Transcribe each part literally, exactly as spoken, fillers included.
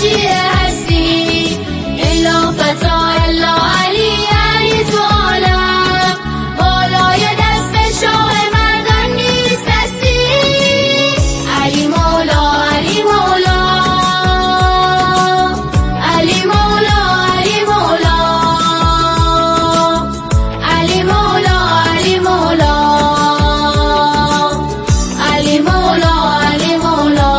مشیع هستی الا فتا الا علی علی تو عالم بالای دست شاه مردان نیست هستی علی مولا علی مولا علی مولا علی مولا علی مولا علی مولا علی مولا علی مولا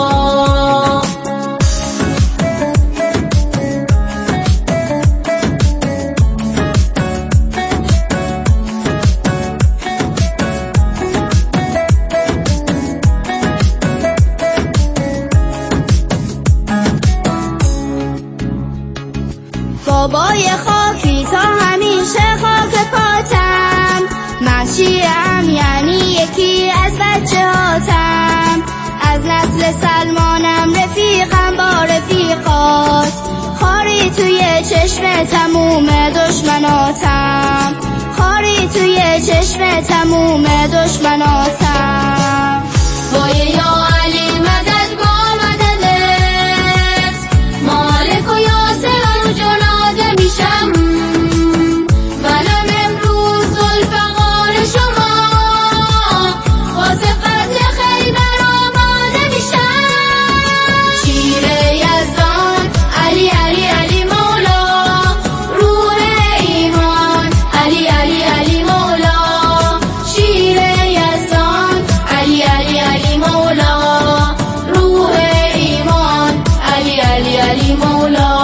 بابای خاکی تا همیشه خاک پاتم مشیعم یعنی یکی از بچه هاتم از نسل سلمانم رفیقم با رفیقات خاری توی چشم تموم دشمناتم خاری توی چشم تموم دشمناتم وای یا علی مدد با مددت مالک و یاسر و جناده میشم منم امروز ذوالفقار شما واسه فتح خیبر آماده میشم شیر یزدان علی علی علی مولا روح ایمان علی علی علی مولا شیر یزدان علی علی علی مولا روح ایمان علی علی علی مولا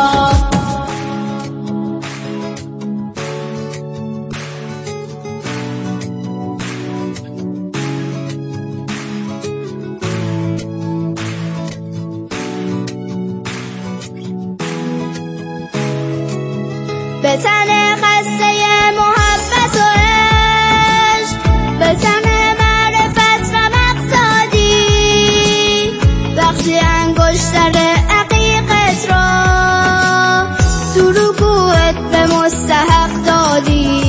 به تن خسته محبت و عشق به تن معرفت و مقصدی وقتی انگشتر عقیقت را تو رکوعت به مستحق دادی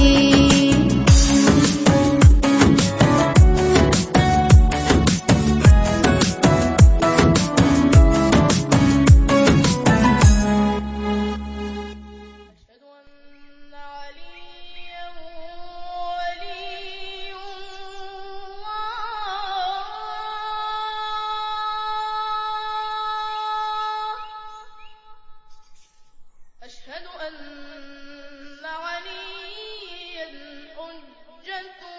أشهد أن عليا حجة